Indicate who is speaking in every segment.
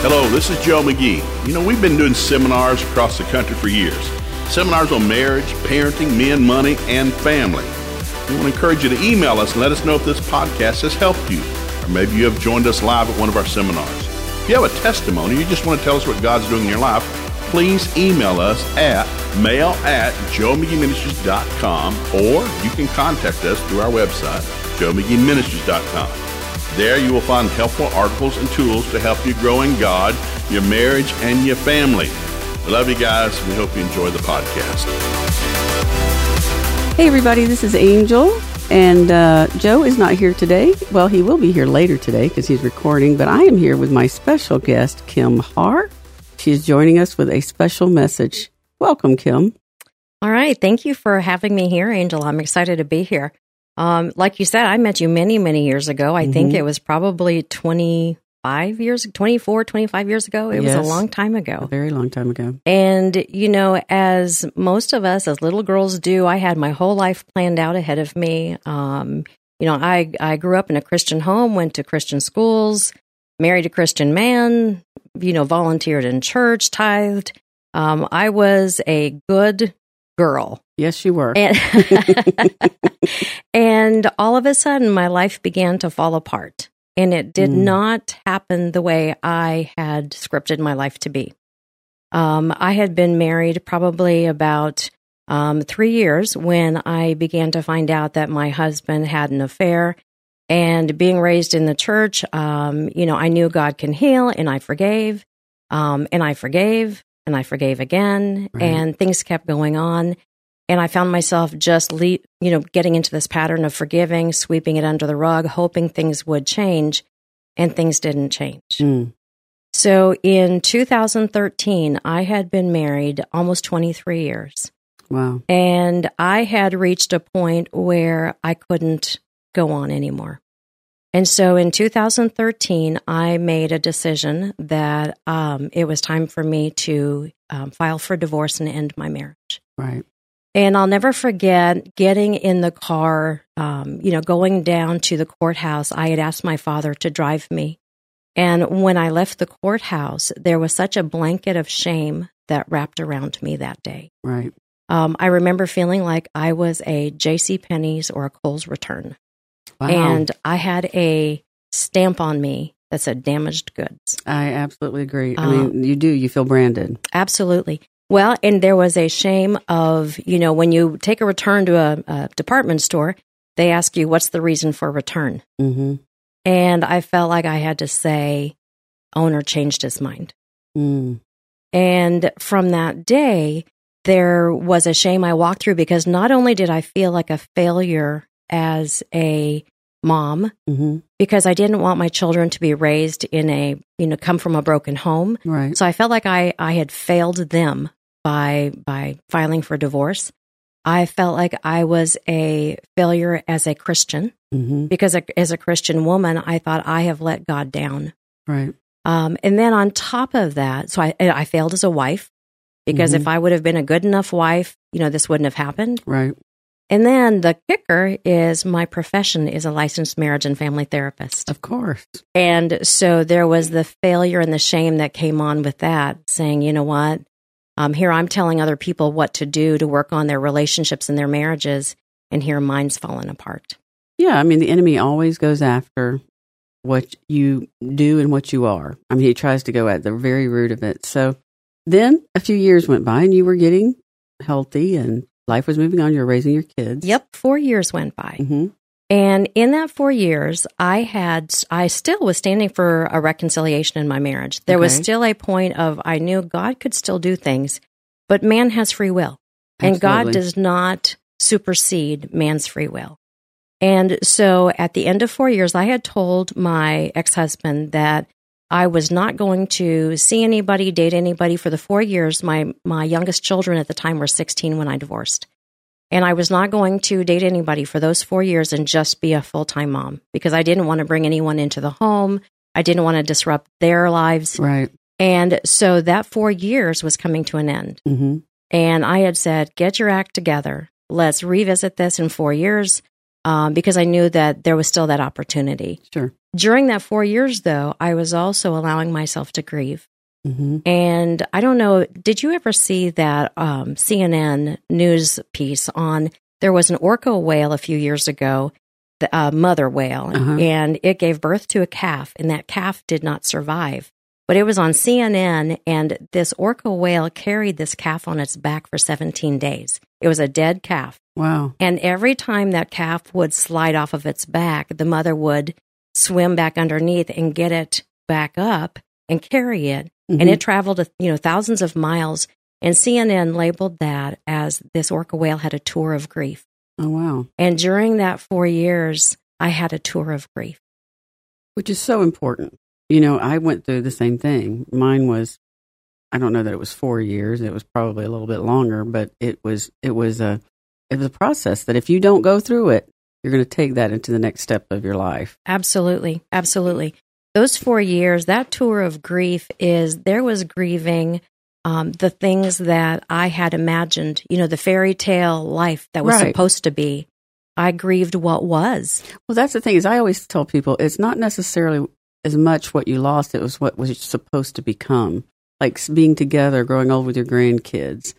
Speaker 1: Hello, this is Joe McGee. You know, we've been doing seminars across the country for years. Seminars on marriage, parenting, men, money, and family. We want to encourage you to email us and let us know if this podcast has helped you. Or maybe you have joined us live at one of our seminars. If you have a testimony, you just want to tell us what God's doing in your life, please email us at mail@joemcgeeministries.com, or you can contact us through our website, joemcgeeministries.com. There you will find helpful articles and tools to help you grow in God, your marriage, and your family. We love you guys. We hope you enjoy the podcast.
Speaker 2: Hey everybody, this is Angel, and Joe is not here today. Well, he will be here later today because he's recording, but I am here with my special guest, Kim Haar. She is joining us with a special message. Welcome, Kim.
Speaker 3: All right. Thank you for having me here, Angel. I'm excited to be here. Like you said, I met you many, many years ago. I think it was probably 25 years ago. It was a long time ago.
Speaker 2: A very long time ago.
Speaker 3: And, you know, as most of us, as little girls do, I had my whole life planned out ahead of me. You know, I grew up in a Christian home, went to Christian schools, married a Christian man, you know, volunteered in church, tithed. I was a good girl.
Speaker 2: Yes, you were.
Speaker 3: And all of a sudden, my life began to fall apart. And it did not happen the way I had scripted my life to be. I had been married probably about 3 years when I began to find out that my husband had an affair. And being raised in the church, you know, I knew God can heal, and I forgave, and I forgave, and I forgave again, and things kept going on. And I found myself just, getting into this pattern of forgiving, sweeping it under the rug, hoping things would change, and things didn't change. So in 2013, I had been married almost 23 years.
Speaker 2: Wow.
Speaker 3: And I had reached a point where I couldn't go on anymore. And so in 2013, I made a decision that it was time for me to file for divorce and end my marriage.
Speaker 2: Right.
Speaker 3: And I'll never forget getting in the car, going down to the courthouse. I had asked my father to drive me. And when I left the courthouse, there was such a blanket of shame that wrapped around me that day.
Speaker 2: Right.
Speaker 3: I remember feeling like I was a JCPenney's or a Kohl's return.
Speaker 2: Wow.
Speaker 3: And I had a stamp on me that said damaged goods.
Speaker 2: I absolutely agree. I mean, you feel branded.
Speaker 3: Absolutely. Well, and there was a shame of, when you take a return to a department store, they ask you, what's the reason for return?
Speaker 2: Mm-hmm.
Speaker 3: And I felt like I had to say, owner changed his mind. And from that day, there was a shame I walked through because not only did I feel like a failure as a mom, because I didn't want my children to be raised in come from a broken home.
Speaker 2: Right.
Speaker 3: So I felt like I had failed them by filing for divorce. I felt like I was a failure as a Christian because as a Christian woman, I thought I have let God down.
Speaker 2: Right.
Speaker 3: And then on top of that, so I failed as a wife because if I would have been a good enough wife, this wouldn't have happened.
Speaker 2: Right.
Speaker 3: And then the kicker is my profession is a licensed marriage and family therapist.
Speaker 2: Of course.
Speaker 3: And so there was the failure and the shame that came on with that, saying, you know what, here I'm telling other people what to do to work on their relationships and their marriages, and here mine's fallen apart.
Speaker 2: Yeah, I mean, the enemy always goes after what you do and what you are. I mean, he tries to go at the very root of it. So then a few years went by and you were getting healthy and life was moving on. You're raising your kids.
Speaker 3: Yep. 4 years went by. And in that 4 years, I still was standing for a reconciliation in my marriage. There was still a point of, I knew God could still do things, but man has free will. And God does not supersede man's free will. And so at the end of 4 years, I had told my ex-husband that I was not going to see anybody, date anybody for the 4 years. My youngest children at the time were 16 when I divorced. And I was not going to date anybody for those 4 years and just be a full-time mom because I didn't want to bring anyone into the home. I didn't want to disrupt their lives.
Speaker 2: Right.
Speaker 3: And so that 4 years was coming to an end. And I had said, get your act together. Let's revisit this in 4 years. because I knew that there was still that opportunity.
Speaker 2: Sure.
Speaker 3: During that 4 years, though, I was also allowing myself to grieve.
Speaker 2: Mm-hmm.
Speaker 3: And I don't know, did you ever see that CNN news piece on, there was an orca whale a few years ago, the mother whale, and it gave birth to a calf, and that calf did not survive. But it was on CNN, and this orca whale carried this calf on its back for 17 days. It was a dead calf.
Speaker 2: Wow.
Speaker 3: And every time that calf would slide off of its back, the mother would swim back underneath and get it back up and carry it. Mm-hmm. And it traveled, thousands of miles. And CNN labeled that as this orca whale had a tour of grief.
Speaker 2: Oh, wow.
Speaker 3: And during that 4 years, I had a tour of grief.
Speaker 2: Which is so important. I went through the same thing. Mine was, I don't know that it was 4 years. It was probably a little bit longer, but it was a process that if you don't go through it, you're going to take that into the next step of your life.
Speaker 3: Absolutely. Absolutely. Those 4 years, that tour of grief there was grieving the things that I had imagined, the fairy tale life that was supposed to be. I grieved what was.
Speaker 2: Well, that's the thing is I always tell people it's not necessarily as much what you lost, it was what was supposed to become. Like being together, growing old with your grandkids,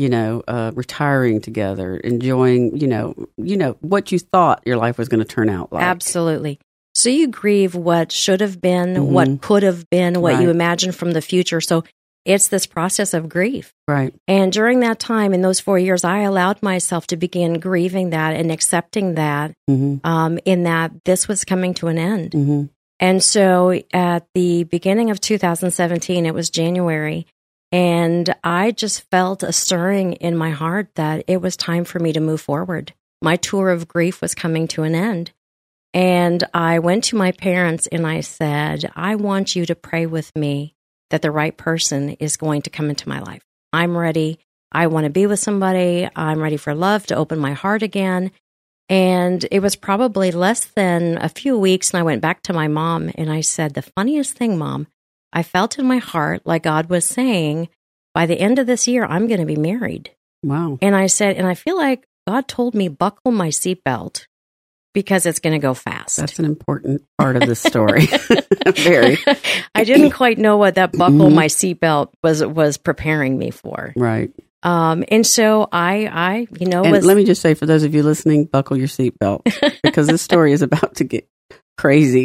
Speaker 2: retiring together, enjoying, what you thought your life was going to turn out like.
Speaker 3: Absolutely. So you grieve what should have been, what could have been, what you imagine from the future. So it's this process of grief.
Speaker 2: Right.
Speaker 3: And during that time, in those 4 years, I allowed myself to begin grieving that and accepting that, in that this was coming to an end. Mm-hmm. And so at the beginning of 2017, it was January, and I just felt a stirring in my heart that it was time for me to move forward. My tour of grief was coming to an end. And I went to my parents and I said, I want you to pray with me that the right person is going to come into my life. I'm ready. I want to be with somebody. I'm ready for love, to open my heart again. And it was probably less than a few weeks, and I went back to my mom and I said, the funniest thing, Mom, I felt in my heart like God was saying, by the end of this year, I'm going to be married.
Speaker 2: Wow.
Speaker 3: And I said, and I feel like God told me, buckle my seatbelt because it's going to go fast.
Speaker 2: That's an important part of the story. Very.
Speaker 3: I didn't quite know what that buckle my seatbelt was preparing me for.
Speaker 2: Right.
Speaker 3: And so I
Speaker 2: let me just say, for those of you listening, buckle your seatbelt because this story is about to get crazy.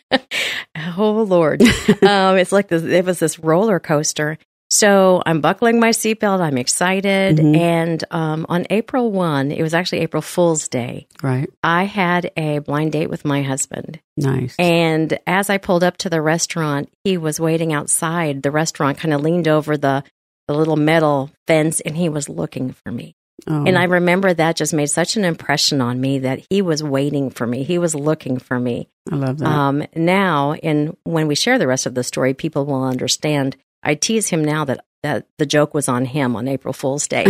Speaker 3: Oh, Lord. It's like it was this roller coaster. So I'm buckling my seatbelt. I'm excited. And on April 1, it was actually April Fool's Day.
Speaker 2: Right.
Speaker 3: I had a blind date with my husband.
Speaker 2: Nice.
Speaker 3: And as I pulled up to the restaurant, he was waiting outside the restaurant, kind of leaned over the little metal fence, and he was looking for me. Oh. And I remember that just made such an impression on me that he was waiting for me. He was looking for me.
Speaker 2: I love that.
Speaker 3: Now, when we share the rest of the story, people will understand. I tease him now that the joke was on him on April Fool's Day.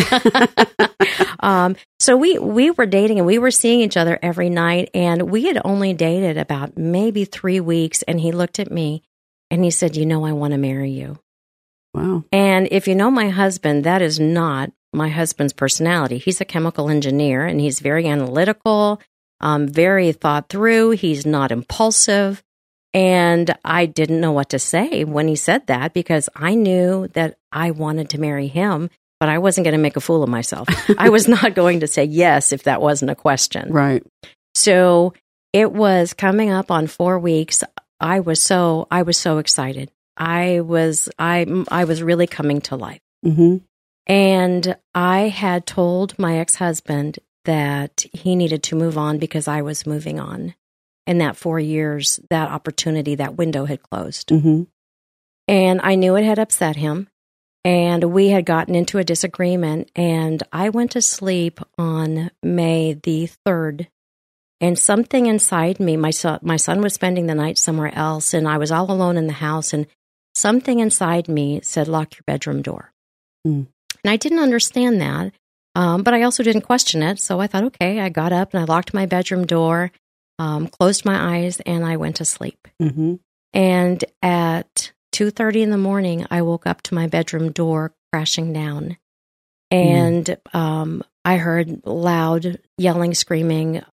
Speaker 3: So we were dating and we were seeing each other every night, and we had only dated about maybe 3 weeks, and he looked at me and he said, I want to marry you.
Speaker 2: Wow.
Speaker 3: And if you know my husband, that is not my husband's personality. He's a chemical engineer, and he's very analytical, very thought through. He's not impulsive. And I didn't know what to say when he said that, because I knew that I wanted to marry him, but I wasn't going to make a fool of myself. I was not going to say yes if that wasn't a question.
Speaker 2: Right.
Speaker 3: So it was coming up on 4 weeks. I was so excited. I was really coming to life. Mm-hmm. And I had told my ex-husband that he needed to move on because I was moving on. And that 4 years, that opportunity, that window had closed. Mm-hmm. And I knew it had upset him. And we had gotten into a disagreement. And I went to sleep on May the 3rd. And something inside me, my son was spending the night somewhere else, and I was all alone in the house, and something inside me said, lock your bedroom door. Mm. And I didn't understand that, but I also didn't question it. So I thought, okay, I got up and I locked my bedroom door, closed my eyes, and I went to sleep. Mm-hmm. And at 2:30 in the morning, I woke up to my bedroom door crashing down. And I heard loud yelling, screaming.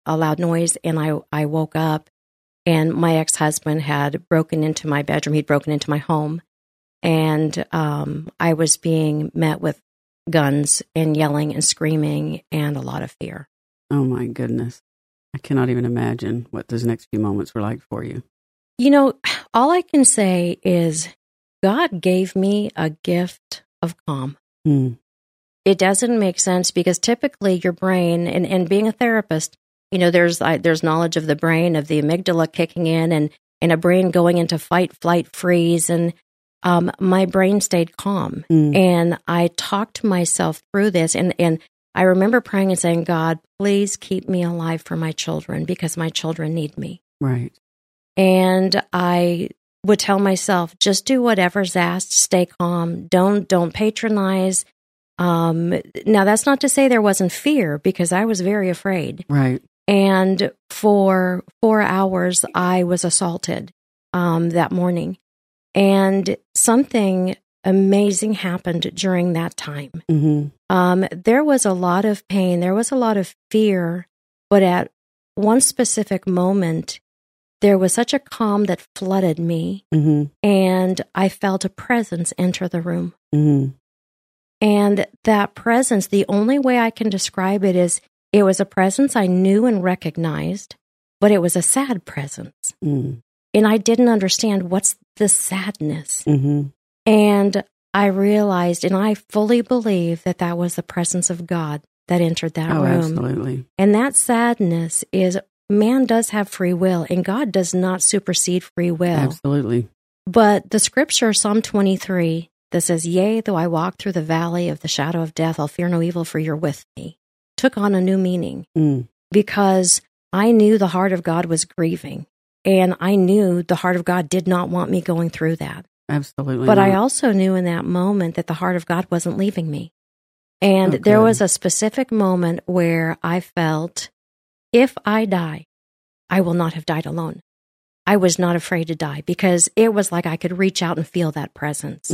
Speaker 3: a loud noise, and I woke up, and my ex-husband had broken into my bedroom. He'd broken into my home, and I was being met with guns and yelling and screaming and a lot of fear.
Speaker 2: Oh, my goodness. I cannot even imagine what those next few moments were like for you.
Speaker 3: You know, all I can say is God gave me a gift of calm. It doesn't make sense because typically your brain, and being a therapist, you know, there's knowledge of the brain, of the amygdala kicking in and a brain going into fight, flight, freeze. And my brain stayed calm. And I talked myself through this. And I remember praying and saying, God, please keep me alive for my children because my children need me.
Speaker 2: Right.
Speaker 3: And I would tell myself, just do whatever's asked, stay calm, don't patronize. Now, that's not to say there wasn't fear, because I was very afraid.
Speaker 2: Right.
Speaker 3: And for 4 hours, I was assaulted that morning. And something amazing happened during that time. There was a lot of pain. There was a lot of fear. But at one specific moment, there was such a calm that flooded me. And I felt a presence enter the room. And that presence, the only way I can describe it is it was a presence I knew and recognized, but it was a sad presence. And I didn't understand what's the sadness. And I realized, and I fully believe that was the presence of God that entered that room.
Speaker 2: Absolutely.
Speaker 3: And that sadness is, man does have free will, and God does not supersede free will.
Speaker 2: Absolutely.
Speaker 3: But the scripture, Psalm 23, that says, yea, though I walk through the valley of the shadow of death, I'll fear no evil, for you're with me, took on a new meaning because I knew the heart of God was grieving, and I knew the heart of God did not want me going through that.
Speaker 2: Absolutely.
Speaker 3: But
Speaker 2: not.
Speaker 3: I also knew in that moment that the heart of God wasn't leaving me. And there was a specific moment where I felt, if I die, I will not have died alone. I was not afraid to die because it was like I could reach out and feel that presence.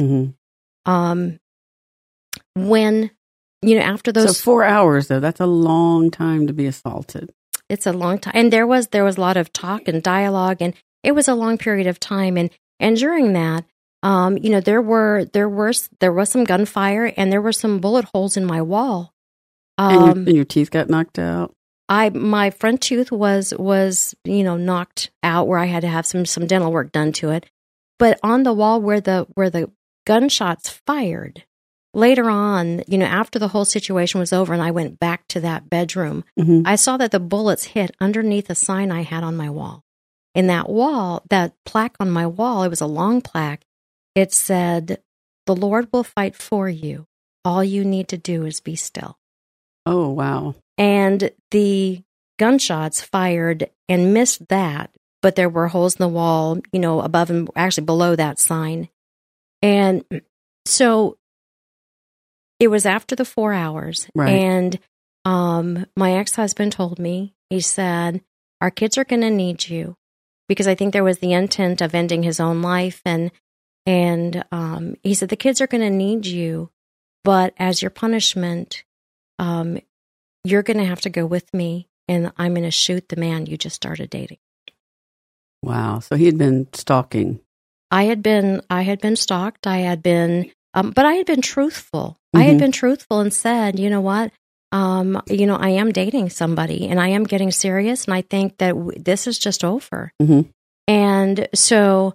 Speaker 3: When, you know, after those...
Speaker 2: So 4 hours, though, that's a long time to be assaulted.
Speaker 3: It's a long time. And there was a lot of talk and dialogue, and it was a long period of time. And during that, you know, there was some gunfire, and there were some bullet holes in my wall.
Speaker 2: And your teeth got knocked out?
Speaker 3: My front tooth was, you know, knocked out, where I had to have some dental work done to it. But on the wall where the gunshots fired, later on, you know, after the whole situation was over and I went back to that bedroom, I saw that the bullets hit underneath a sign I had on my wall. In that wall, that plaque on my wall, it was a long plaque. It said, "The Lord will fight for you. All you need to do is be still."
Speaker 2: Oh, wow.
Speaker 3: And the gunshots fired and missed that, but there were holes in the wall, you know, above and actually below that sign. And so it was after the 4 hours.
Speaker 2: Right.
Speaker 3: And my ex-husband told me, he said, our kids are going to need you, because I think there was the intent of ending his own life. And he said, the kids are going to need you, but as your punishment, you're going to have to go with me, and I'm going to shoot the man you just started dating.
Speaker 2: Wow. So he had been stalking.
Speaker 3: I had been stalked. I had been, but I had been truthful. I had been truthful and said, you know what? You know, I am dating somebody, and I am getting serious, and I think that this is just over. And so,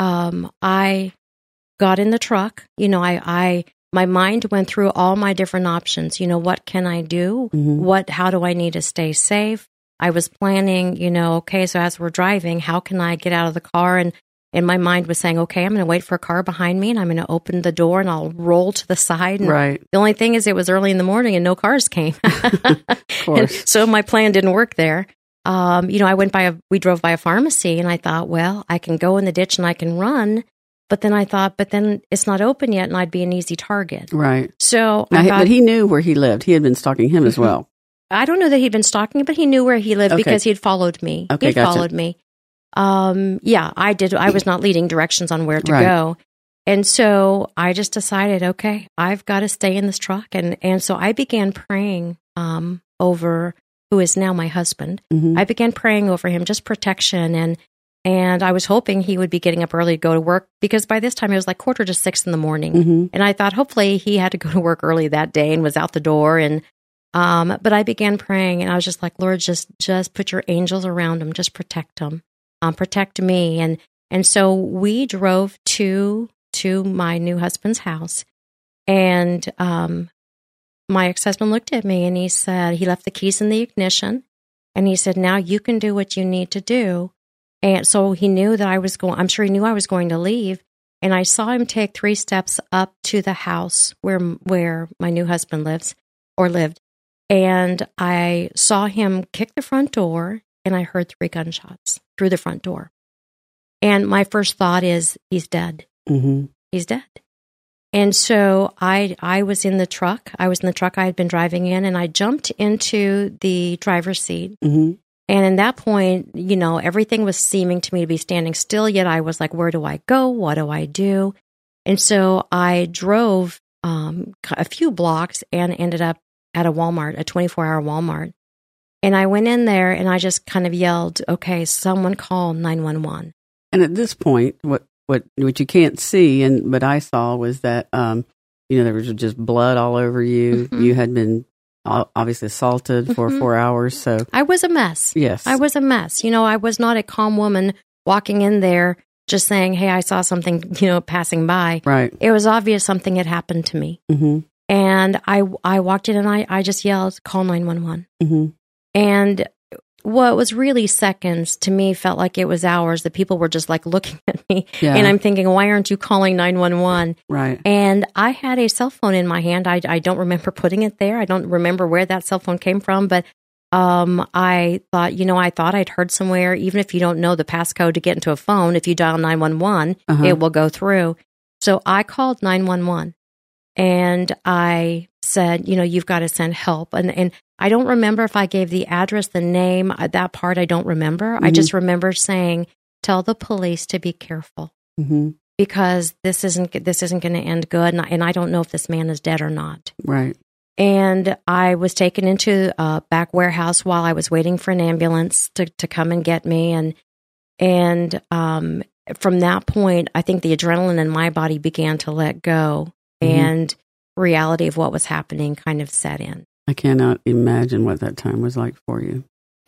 Speaker 3: I got in the truck. You know, my mind went through all my different options. You know, what can I do? How do I need to stay safe? I was planning, you know, okay, so as we're driving, how can I get out of the car? And my mind was saying, okay, I'm going to wait for a car behind me, and I'm going to open the door, and I'll roll to the side. And
Speaker 2: right.
Speaker 3: The only thing is, it was early in the morning, and no cars came.
Speaker 2: Of course.
Speaker 3: So my plan didn't work there. You know, we drove by a pharmacy, and I thought, well, I can go in the ditch and I can run. But then I thought, it's not open yet, and I'd be an easy target. Right. So
Speaker 2: but he knew where he lived. He had been stalking him as well.
Speaker 3: I don't know that he'd been stalking, but he knew where he lived because he had followed me.
Speaker 2: Okay,
Speaker 3: he'd followed me. Yeah, I did. I was not leading directions on where to go. And so I just decided, okay, I've got to stay in this truck. And so I began praying over who is now my husband.
Speaker 2: Mm-hmm.
Speaker 3: I began praying over him, just protection. And I was hoping he would be getting up early to go to work, because by this time it was like 5:45 in the morning.
Speaker 2: Mm-hmm.
Speaker 3: And I thought hopefully he had to go to work early that day and was out the door. And but I began praying, and I was just like, Lord, just put your angels around him, just protect him, protect me. And so we drove to my new husband's house, and my ex-husband looked at me and he said, he left the keys in the ignition, and he said, now you can do what you need to do. And so he knew that I'm sure he knew I was going to leave. And I saw him take 3 steps up to the house where my new husband lived. And I saw him kick the front door, and I heard 3 gunshots through the front door. And my first thought is, he's dead.
Speaker 2: Mm-hmm.
Speaker 3: He's dead. And so I was in the truck. I had been driving in, and I jumped into the driver's seat.
Speaker 2: Mm-hmm.
Speaker 3: And in that point, everything was seeming to me to be standing still, yet I was like, where do I go? What do I do? And so I drove a few blocks and ended up at a Walmart, a 24-hour Walmart. And I went in there and I just kind of yelled, okay, someone call 911.
Speaker 2: And at this point, what you can't see, but I saw was that, there was just blood all over you.
Speaker 3: Mm-hmm.
Speaker 2: You had been obviously assaulted for 4 hours. So
Speaker 3: I was a mess.
Speaker 2: Yes.
Speaker 3: I was a mess. I was not a calm woman walking in there just saying, hey, I saw something, passing by.
Speaker 2: Right.
Speaker 3: It was obvious something had happened to me.
Speaker 2: Mm-hmm.
Speaker 3: And I walked in and I just yelled, call 911.
Speaker 2: Mm-hmm.
Speaker 3: And what was really seconds to me felt like it was hours. The people were just like looking at me.
Speaker 2: Yeah.
Speaker 3: And I'm thinking, why aren't you calling 911?
Speaker 2: Right.
Speaker 3: And I had a cell phone in my hand. I don't remember putting it there. I don't remember where that cell phone came from. But I thought, I thought I'd heard somewhere, even if you don't know the passcode to get into a phone, if you dial 911, it will go through. So I called 911. And I said, you've got to send help. And I don't remember if I gave the address, the name, that part I don't remember. Mm-hmm. I just remember saying, tell the police to be careful, because this isn't going to end good. And I don't know if this man is dead or not.
Speaker 2: Right.
Speaker 3: And I was taken into a back warehouse while I was waiting for an ambulance to come and get me. And from that point, I think the adrenaline in my body began to let go. And reality of what was happening kind of set in.
Speaker 2: I cannot imagine what that time was like for you.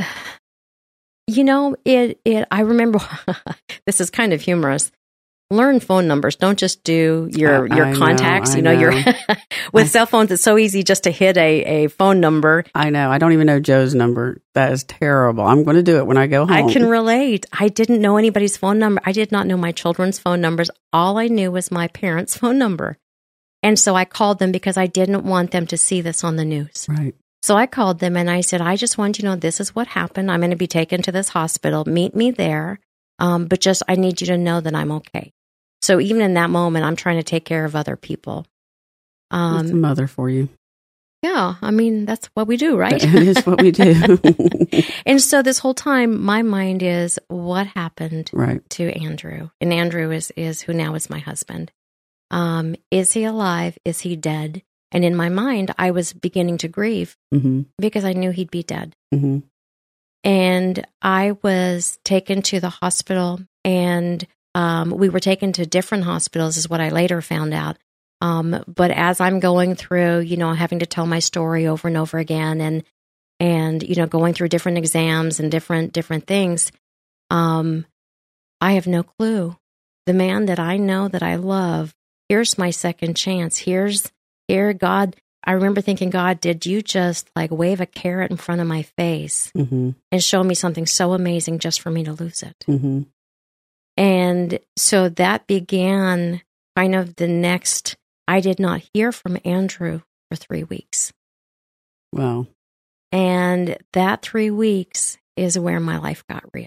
Speaker 3: I remember, this is kind of humorous. Learn phone numbers. Don't just do your contacts. With cell phones, it's so easy just to hit a phone number.
Speaker 2: I know. I don't even know Joe's number. That is terrible. I'm going to do it when I go home.
Speaker 3: I can relate. I didn't know anybody's phone number. I did not know my children's phone numbers. All I knew was my parents' phone number. And so I called them because I didn't want them to see this on the news.
Speaker 2: Right.
Speaker 3: So I called them and I said, I just want you to know this is what happened. I'm going to be taken to this hospital. Meet me there. But just I need you to know that I'm okay. So even in that moment, I'm trying to take care of other people.
Speaker 2: That's a mother for you.
Speaker 3: Yeah. I mean, that's what we do, right?
Speaker 2: It is what we do.
Speaker 3: And so this whole time, my mind is what happened
Speaker 2: to
Speaker 3: Andrew. And Andrew is who now is my husband. Is he alive? Is he dead? And in my mind, I was beginning to grieve because I knew he'd be dead.
Speaker 2: Mm-hmm.
Speaker 3: And I was taken to the hospital, and we were taken to different hospitals, is what I later found out. But as I'm going through, having to tell my story over and over again, and going through different exams and different things, I have no clue. The man that I know that I love, here's my second chance. Here, God, I remember thinking, God, did you just wave a carrot in front of my face and show me something so amazing just for me to lose it?
Speaker 2: Mm-hmm.
Speaker 3: And so that began kind of the next, I did not hear from Andrew for 3 weeks.
Speaker 2: Wow.
Speaker 3: And that 3 weeks is where my life got real.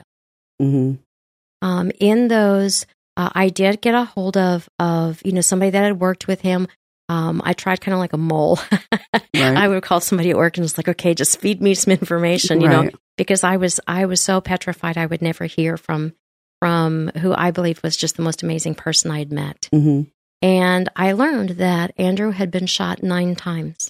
Speaker 2: Mm-hmm.
Speaker 3: In those, I did get a hold of somebody that had worked with him. I tried kind of like a mole.
Speaker 2: Right.
Speaker 3: I would call somebody at work and just okay, just feed me some information, because I was so petrified I would never hear from who I believe was just the most amazing person I had met.
Speaker 2: Mm-hmm.
Speaker 3: And I learned that Andrew had been shot 9 times.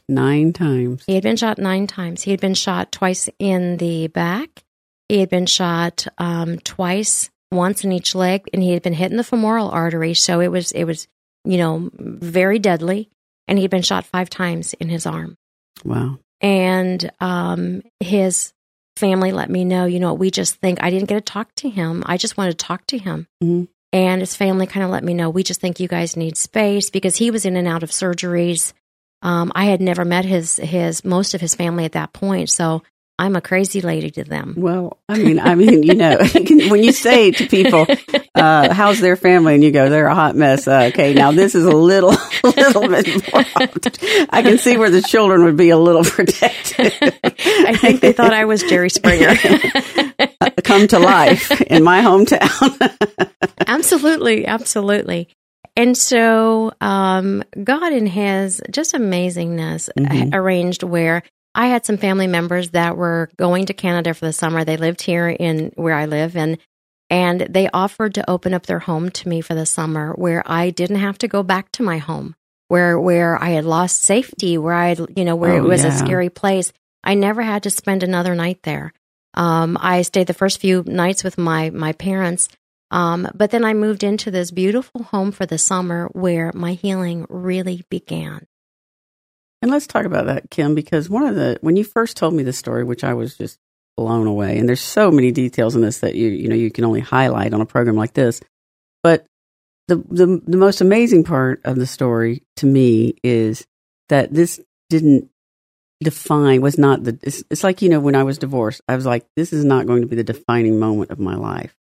Speaker 2: 9 times.
Speaker 3: He had been shot 9 times. He had been shot twice in the back. He had been shot twice, once in each leg, and he had been hit in the femoral artery. So it was, very deadly. And he'd been shot 5 times in his arm.
Speaker 2: Wow.
Speaker 3: And his family let me know, we just think, I didn't get to talk to him. I just wanted to talk to him.
Speaker 2: Mm-hmm.
Speaker 3: And his family kind of let me know, we just think you guys need space, because he was in and out of surgeries. I had never met most of his family at that point. So I'm a crazy lady to them.
Speaker 2: Well, I mean, when you say to people, how's their family? And you go, they're a hot mess. Okay, now this is a little bit more. I can see where the children would be a little protected.
Speaker 3: I think they thought I was Jerry Springer.
Speaker 2: Come to life in my hometown.
Speaker 3: Absolutely, absolutely. And so God in his just amazingness arranged where I had some family members that were going to Canada for the summer. They lived here in where I live, and they offered to open up their home to me for the summer, where I didn't have to go back to my home, where I had lost safety, where it was a scary place. I never had to spend another night there. I stayed the first few nights with my parents, but then I moved into this beautiful home for the summer where my healing really began.
Speaker 2: And let's talk about that, Kim, because when you first told me this story, which I was just blown away, and there's so many details in this that you can only highlight on a program like this. But the most amazing part of the story to me is that this didn't define, was not it's like, when I was divorced, I was like, this is not going to be the defining moment of my life.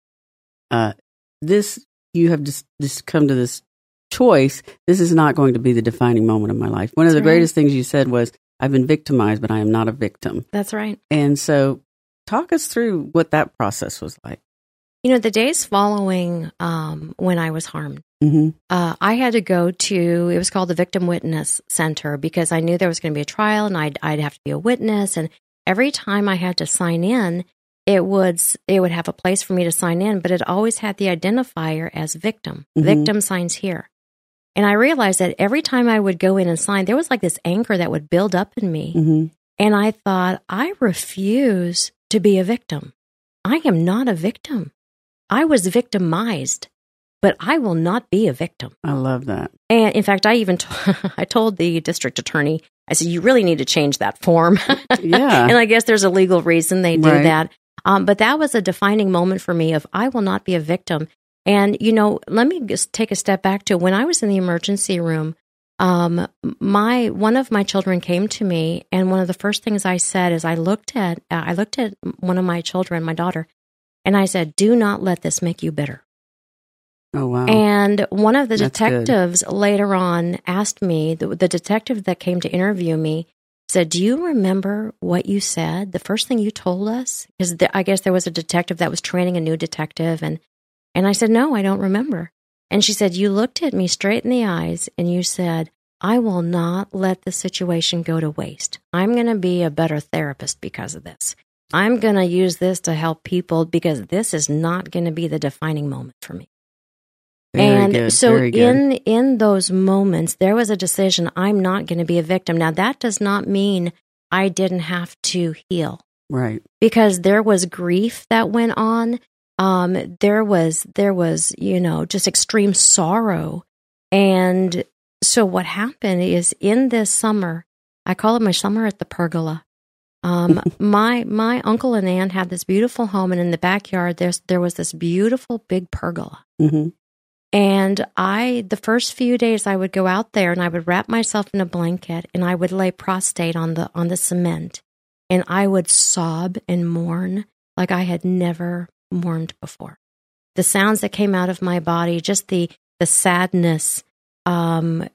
Speaker 2: You have just come to this choice. This is not going to be the defining moment of my life. One of the greatest things you said was, I've been victimized, but I am not a victim.
Speaker 3: That's right.
Speaker 2: And so talk us through what that process was like.
Speaker 3: The days following when I was harmed, I had to go to, it was called the Victim Witness Center, because I knew there was going to be a trial and I'd have to be a witness. And every time I had to sign in, it would have a place for me to sign in, but it always had the identifier as victim. Victim signs here. And I realized that every time I would go in and sign, there was like this anger that would build up in me. And I thought, I refuse to be a victim. I am not a victim. I was victimized, but I will not be a victim.
Speaker 2: I love that.
Speaker 3: And in fact, I told the district attorney, I said, you really need to change that form.
Speaker 2: Yeah.
Speaker 3: And I guess there's a legal reason they do that. But that was a defining moment for me of, I will not be a victim. And, let me just take a step back to when I was in the emergency room. One of my children came to me, and one of the first things I said is I looked at one of my children, my daughter, and I said, do not let this make you bitter.
Speaker 2: Oh, wow.
Speaker 3: And one of the
Speaker 2: That's
Speaker 3: detectives later on asked me, the detective that came to interview me, said, do you remember what you said, the first thing you told us? Because I guess there was a detective that was training a new detective, and I said, no, I don't remember. And she said, you looked at me straight in the eyes and you said, I will not let the situation go to waste. I'm going to be a better therapist because of this. I'm going to use this to help people because this is not going to be the defining moment for me.
Speaker 2: Very good,
Speaker 3: so
Speaker 2: very good.
Speaker 3: in those moments, there was a decision, I'm not going to be a victim. Now, that does not mean I didn't have to heal.
Speaker 2: Right.
Speaker 3: Because there was grief that went on. There was, just extreme sorrow. And so what happened is in this summer, I call it my summer at the pergola. My uncle and aunt had this beautiful home, and in the backyard, there was this beautiful big pergola. And the first few days I would go out there and I would wrap myself in a blanket and I would lay prostrate on the cement, and I would sob and mourn like I had never mourned before. The sounds that came out of my body, just the sadness, my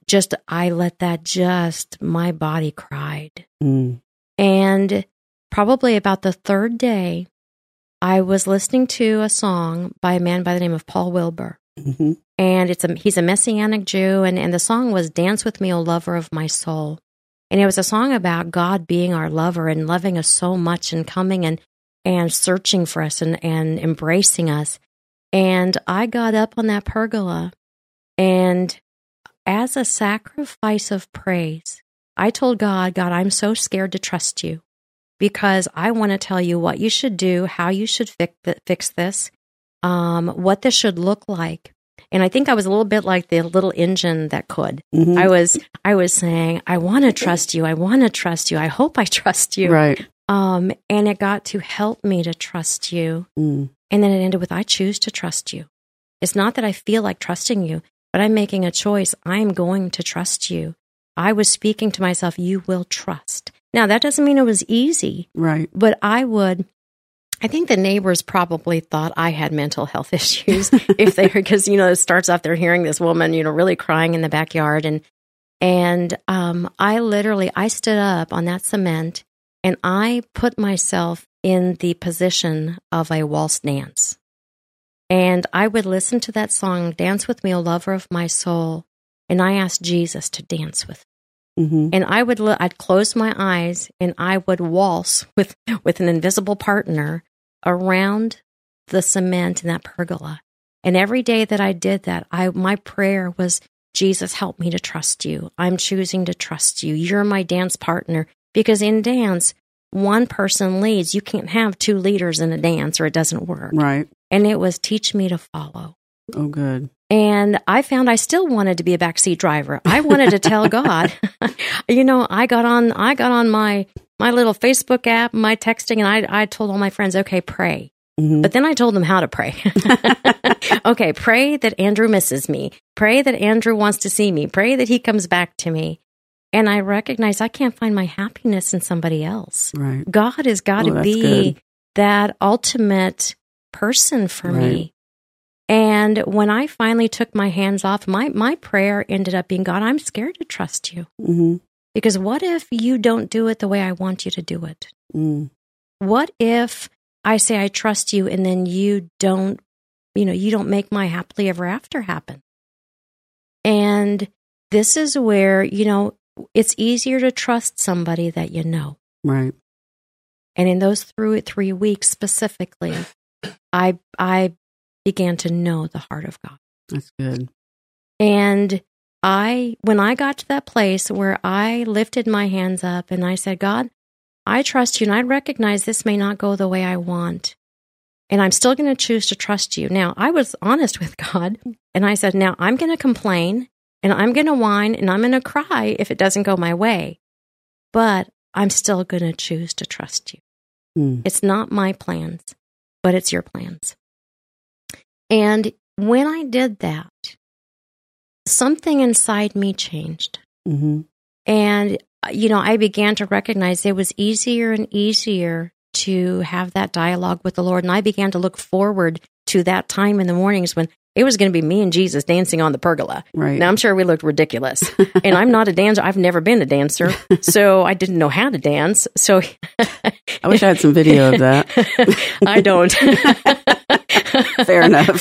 Speaker 3: body cried. And probably about the third day, I was listening to a song by a man by the name of Paul Wilbur. And he's a Messianic Jew, and the song was Dance With Me, O Lover of My Soul. And it was a song about God being our lover and loving us so much and coming and searching for us and embracing us. And I got up on that pergola, and as a sacrifice of praise, I told God, I'm so scared to trust you because I want to tell you what you should do, how you should fix this, what this should look like. And I think I was a little bit like the little engine that could. Mm-hmm. I was saying, I want to trust you. I want to trust you. I hope I trust you.
Speaker 2: Right.
Speaker 3: And it got to help me to trust you. Mm. And then it ended with, I choose to trust you. It's not that I feel like trusting you, but I'm making a choice. I'm going to trust you. I was speaking to myself, you will trust. Now, that doesn't mean it was easy.
Speaker 2: Right.
Speaker 3: But I think the neighbors probably thought I had mental health issues because, it starts off, they're hearing this woman, really crying in the backyard. And I stood up on that cement and I put myself in the position of a waltz dance. And I would listen to that song, Dance With Me, O Lover of My Soul. And I asked Jesus to dance with me. Mm-hmm. And I'd close my eyes and I would waltz with an invisible partner around the cement in that pergola. And every day that I did that, my prayer was, Jesus, help me to trust you. I'm choosing to trust you. You're my dance partner. Because in dance, one person leads. You can't have two leaders in a dance or it doesn't work.
Speaker 2: Right. And
Speaker 3: it was teach me to follow.
Speaker 2: Oh, good.
Speaker 3: And I found I still wanted to be a backseat driver. I wanted to tell God, I got on my little Facebook app, my texting, and I told all my friends, okay, pray. Mm-hmm. But then I told them how to pray. Okay, pray that Andrew misses me. Pray that Andrew wants to see me. Pray that he comes back to me. And I recognize I can't find my happiness in somebody else.
Speaker 2: Right.
Speaker 3: God has got to be that ultimate person for me. And when I finally took my hands off, my prayer ended up being, God, I'm scared to trust you. Mm-hmm. Because what if you don't do it the way I want you to do it? Mm. What if I say I trust you and then you don't make my happily ever after happen? And this is where, it's easier to trust somebody that you know.
Speaker 2: Right.
Speaker 3: And in those 3 weeks specifically, I began to know the heart of God.
Speaker 2: That's good.
Speaker 3: And when I got to that place where I lifted my hands up and I said, God, I trust you and I recognize this may not go the way I want. And I'm still going to choose to trust you. Now, I was honest with God and I said, now I'm going to complain and I'm going to whine and I'm going to cry if it doesn't go my way. But I'm still going to choose to trust you. It's not my plans, but it's your plans. And when I did that, something inside me changed. Mm-hmm. And, I began to recognize it was easier and easier to have that dialogue with the Lord. And I began to look forward to that time in the mornings when it was going to be me and Jesus dancing on the pergola.
Speaker 2: Right.
Speaker 3: Now, I'm sure we looked ridiculous. And I'm not a dancer. I've never been a dancer. So I didn't know how to dance. So
Speaker 2: I wish I had some video of that.
Speaker 3: I don't.
Speaker 2: Fair enough.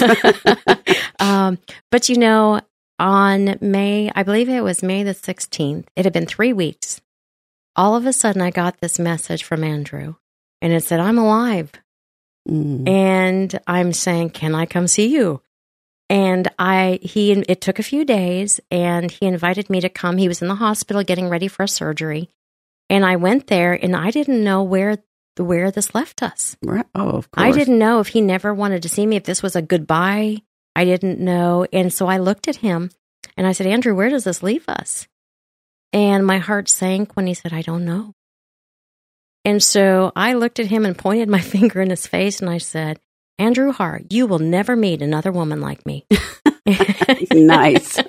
Speaker 3: But on I believe it was May the 16th, it had been 3 weeks. All of a sudden, I got this message from Andrew, and it said, I'm alive. And I'm saying, can I come see you? And it took a few days, and he invited me to come. He was in the hospital getting ready for a surgery. And I went there, and I didn't know where this left us.
Speaker 2: Right. Oh, of course.
Speaker 3: I didn't know if he never wanted to see me, if this was a goodbye. I didn't know. And so I looked at him and I said, Andrew, where does this leave us? And my heart sank when he said, I don't know. And so I looked at him and pointed my finger in his face and I said, Andrew Hart, you will never meet another woman like me.
Speaker 2: Nice.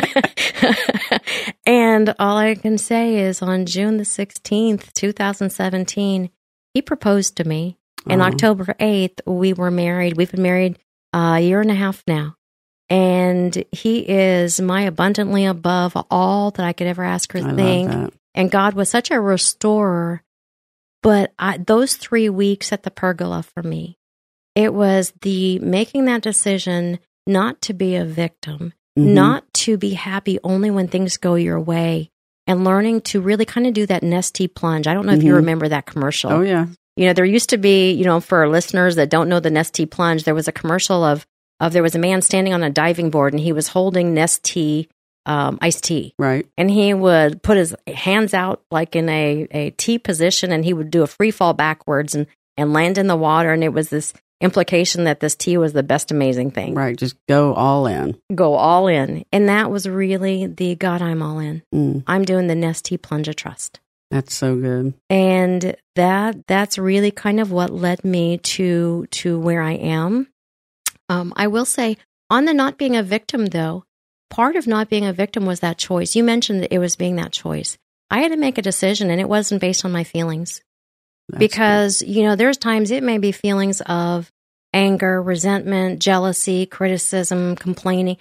Speaker 3: And all I can say is on June the 16th, 2017, he proposed to me. And October 8th, we were married. We've been married a year and a half now. And he is my abundantly above all that I could ever ask or think. And God was such a restorer. But those 3 weeks at the pergola for me, it was the making that decision not to be a victim, not to be happy only when things go your way, and learning to really kind of do that Nestea plunge. I don't know if you remember that commercial.
Speaker 2: Oh, yeah.
Speaker 3: There used to be, for our listeners that don't know the Nestea plunge, there was a commercial of there was a man standing on a diving board and he was holding Nestea iced tea.
Speaker 2: Right.
Speaker 3: And he would put his hands out like in a T position, and he would do a free fall backwards and land in the water. And it was this implication that this tea was the best amazing thing.
Speaker 2: Right. Just go all in.
Speaker 3: Go all in. And that was really the God, I'm all in. I'm doing the Nestea Plunge of Trust.
Speaker 2: That's so good.
Speaker 3: And that's really kind of what led me to where I am. I will say, on the not being a victim, though, part of not being a victim was that choice. You mentioned that it was being that choice. I had to make a decision, and it wasn't based on my feelings.
Speaker 2: That's
Speaker 3: Because, there's times it may be feelings of anger, resentment, jealousy, criticism, complaining.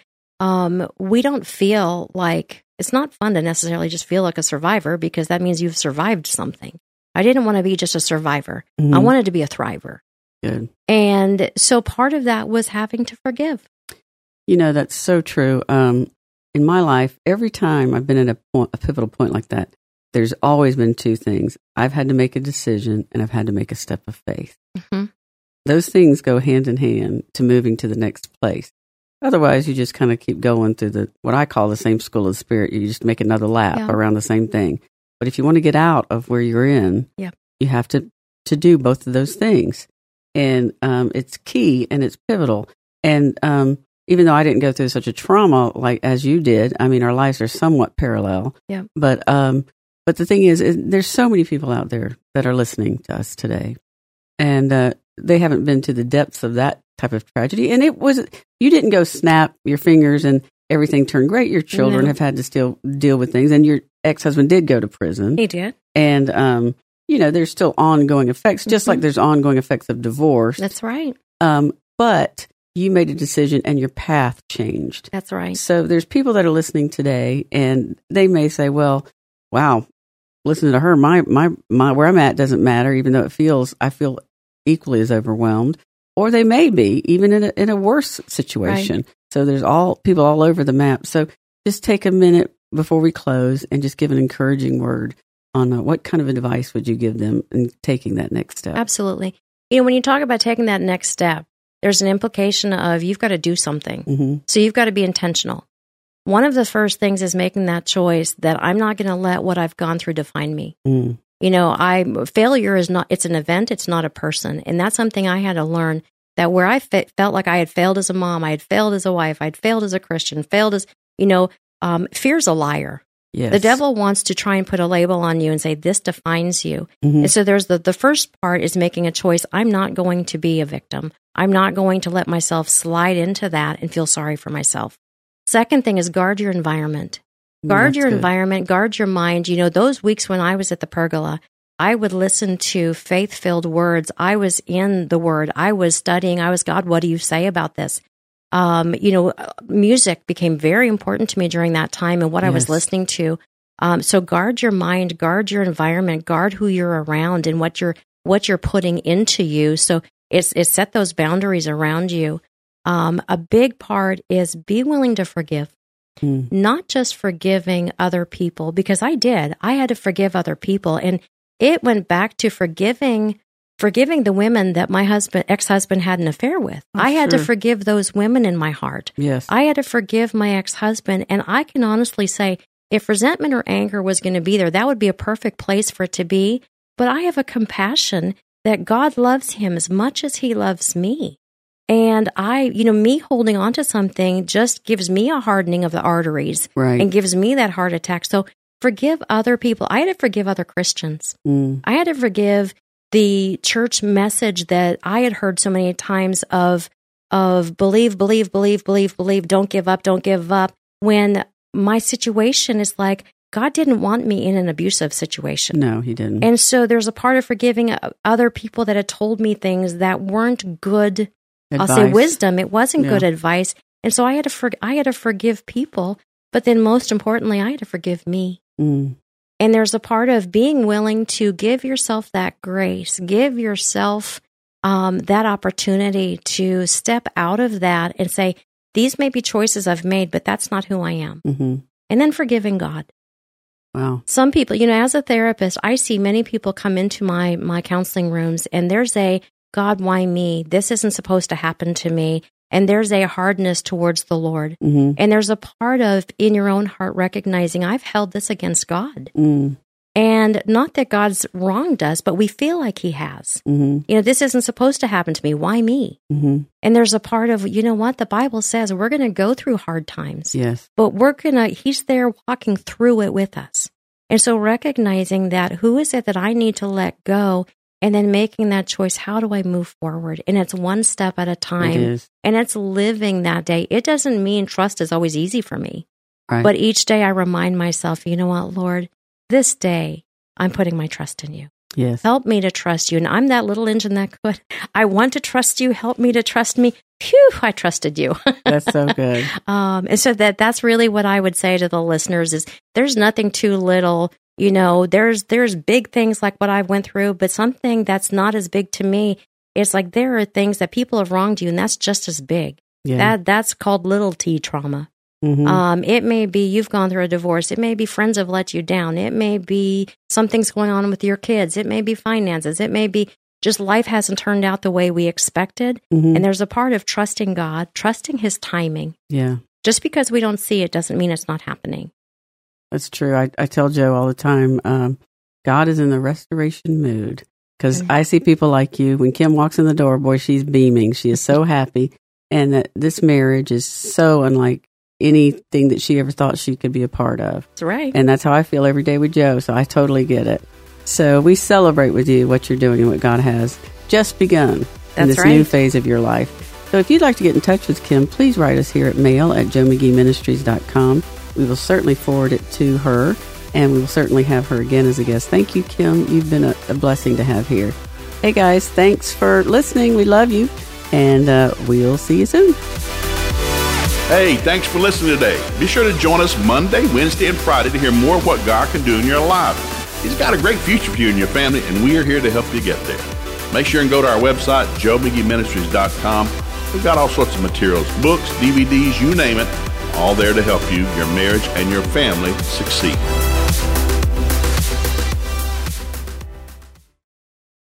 Speaker 3: We don't feel like, it's not fun to necessarily just feel like a survivor, because that means you've survived something. I didn't want to be just a survivor. I wanted to be a thriver.
Speaker 2: good.
Speaker 3: And so part of that was having to forgive.
Speaker 2: That's so true. In my life, every time I've been at a pivotal point like that, there's always been two things. I've had to make a decision, and I've had to make a step of faith.
Speaker 3: Mm-hmm.
Speaker 2: Those things go hand in hand to moving to the next place. Otherwise, you just kind of keep going through what I call the same school of the spirit. You just make another lap around the same thing. But if you want to get out of where you're in, you have to do both of those things. And it's key and it's pivotal. And even though I didn't go through such a trauma like as you did, I mean, our lives are somewhat parallel.
Speaker 3: Yeah.
Speaker 2: But the thing is, there's so many people out there that are listening to us today. And they haven't been to the depths of that type of tragedy. And you didn't go snap your fingers and everything turned great. Your children have had to still deal with things. And your ex-husband did go to prison.
Speaker 3: He did.
Speaker 2: And, there's still ongoing effects, just like there's ongoing effects of divorce.
Speaker 3: That's right.
Speaker 2: But you made a decision and your path changed.
Speaker 3: That's right.
Speaker 2: So there's people that are listening today and they may say, well, wow, listen to her. My where I'm at doesn't matter, even though I feel equally as overwhelmed. Or they may be even in a worse situation. Right. So there's people all over the map. So just take a minute before we close and just give an encouraging word on what kind of advice would you give them in taking that next step?
Speaker 3: Absolutely. When you talk about taking that next step, there's an implication of you've got to do something. Mm-hmm. So you've got to be intentional. One of the first things is making that choice that I'm not going to let what I've gone through define me. Mm. Failure is not, it's an event, it's not a person. And that's something I had to learn, that where I felt like I had failed as a mom, I had failed as a wife, I'd failed as a Christian, failed as, fear's a liar.
Speaker 2: Yes.
Speaker 3: The devil wants to try and put a label on you and say, this defines you. Mm-hmm. And so there's the first part is making a choice. I'm not going to be a victim. I'm not going to let myself slide into that and feel sorry for myself. Second thing is guard your environment. Guard your environment, guard your mind. Those weeks when I was at the pergola, I would listen to faith-filled words. I was in the Word. I was studying. I was, God, what do you say about this? Music became very important to me during that time and what I was listening to. So guard your mind, guard your environment, guard who you're around and what you're putting into you. So it's set those boundaries around you. A big part is be willing to forgive. Not just forgiving other people, because I had to forgive other people. And it went back to forgiving the women that my ex-husband had an affair with. I had to forgive those women in my heart.
Speaker 2: Yes.
Speaker 3: I had to forgive my ex-husband. And I can honestly say, if resentment or anger was going to be there, that would be a perfect place for it to be. But I have a compassion that God loves him as much as he loves me. And me holding on to something just gives me a hardening of the arteries and gives me that heart attack. So forgive other people. I had to forgive other Christians. I had to forgive the church message that I had heard so many times of believe, don't give up, when my situation is like, God didn't want me in an abusive situation.
Speaker 2: No, he didn't.
Speaker 3: And so there's a part of forgiving other people that had told me things that weren't good. Advice. I'll say wisdom. It wasn't good advice. And so I had to forgive people, but then most importantly, I had to forgive me. And there's a part of being willing to give yourself that grace, give yourself that opportunity to step out of that and say, these may be choices I've made, but that's not who I am. Mm-hmm. And then forgiving God.
Speaker 2: Wow.
Speaker 3: Some people, as a therapist, I see many people come into my counseling rooms and there's God, why me? This isn't supposed to happen to me. and there's a hardness towards the Lord. And there's a part of in your own heart recognizing I've held this against God. And not that God's wronged us, but we feel like he has. You know, this isn't supposed to happen to me. Why me? And there's a part of, you know what? The Bible says we're going to go through hard times.
Speaker 2: Yes.
Speaker 3: But he's there walking through it with us. And so recognizing that who is it that I need to let go, and then making that choice, how do I move forward? And it's one step at a time.
Speaker 2: It is.
Speaker 3: And it's living that day. It doesn't mean trust is always easy for me.
Speaker 2: Right.
Speaker 3: But each day I remind myself, you know what, Lord, this day I'm putting my trust in you.
Speaker 2: Yes.
Speaker 3: Help me to trust you. And I'm that little engine that could. I want to trust you. Help me to trust me. Phew, I trusted you.
Speaker 2: That's so good.
Speaker 3: And so that's really what I would say to the listeners is there's nothing too little. You know, there's big things like what I went through, but something that's not as big to me, it's like there are things that people have wronged you, and that's just as big.
Speaker 2: Yeah.
Speaker 3: That's called little t trauma. It may be you've gone through a divorce. It may be friends have let you down. It may be something's going on with your kids. It may be finances. It may be just life hasn't turned out the way we expected. And there's a part of trusting God, trusting his timing.
Speaker 2: Yeah.
Speaker 3: Just because we don't see it doesn't mean it's not happening.
Speaker 2: That's true. I tell Joe all the time, God is in the restoration mood, because I see people like you. When Kim walks in the door, boy, she's beaming. She is so happy. And that this marriage is so unlike anything that she ever thought she could be a part of.
Speaker 3: That's right.
Speaker 2: And that's how I feel every day with Joe. So I totally get it. So we celebrate with you what you're doing and what God has just begun in this new phase of your life. So if you'd like to get in touch with Kim, please write us here at mail@joemcgeeministries.com. We will certainly forward it to her, and we will certainly have her again as a guest. Thank you, Kim. You've been a blessing to have here. Hey, guys, thanks for listening. We love you, and we'll see you soon.
Speaker 1: Hey, thanks for listening today. Be sure to join us Monday, Wednesday, and Friday to hear more of what God can do in your life. He's got a great future for you and your family, and we are here to help you get there. Make sure and go to our website, joemcgeeministries.com. We've got all sorts of materials, books, DVDs, you name it, all there to help you, your marriage, and your family succeed.